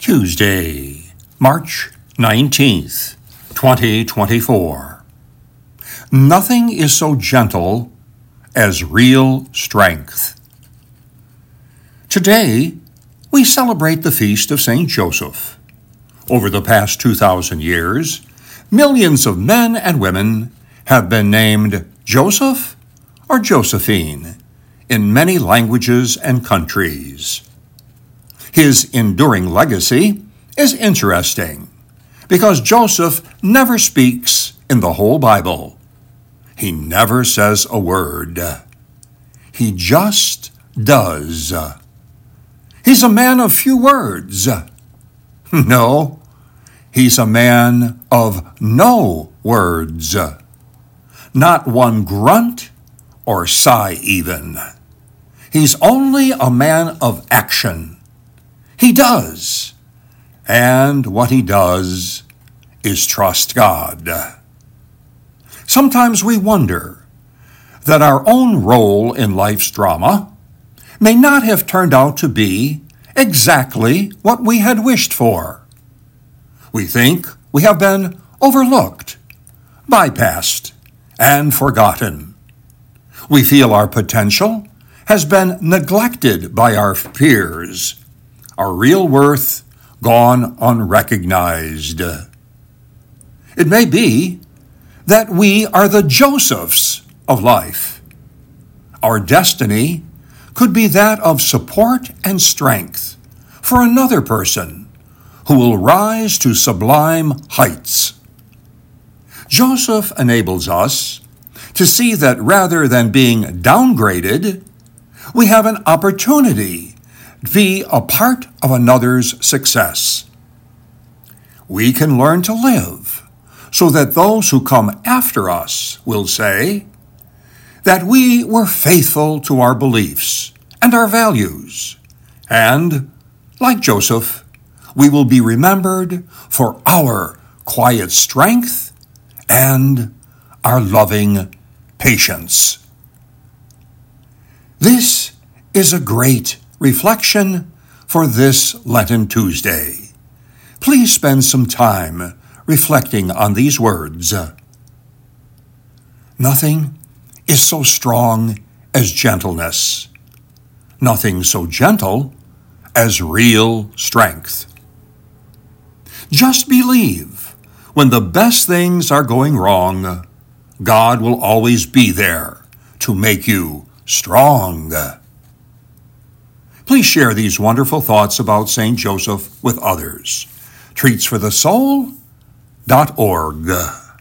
Tuesday, March 19th, 2024. Nothing is so gentle as real strength. Today, we celebrate the feast of St. Joseph. Over the past 2,000 years, millions of men and women have been named Joseph or Josephine in many languages and countries. His enduring legacy is interesting because Joseph never speaks in the whole Bible. He never says a word. He just does. He's a man of few words. No, he's a man of no words. Not one grunt or sigh even. He's only a man of action. He does, and what he does is trust God. Sometimes we wonder that our own role in life's drama may not have turned out to be exactly what we had wished for. We think we have been overlooked, bypassed, and forgotten. We feel our potential has been neglected by our peers, our real worth gone unrecognized. It may be that we are the Josephs of life. Our destiny could be that of support and strength for another person who will rise to sublime heights. Joseph enables us to see that rather than being downgraded, we have an opportunity to be a part of another's success. We can learn to live so that those who come after us will say that we were faithful to our beliefs and our values, and, like Joseph, we will be remembered for our quiet strength and our loving patience. This is a great reflection for this Lenten Tuesday. Please spend some time reflecting on these words. Nothing is so strong as gentleness. Nothing so gentle as real strength. Just believe when the best things are going wrong, God will always be there to make you strong. Please share these wonderful thoughts about St. Joseph with others. Treatsforthesoul.org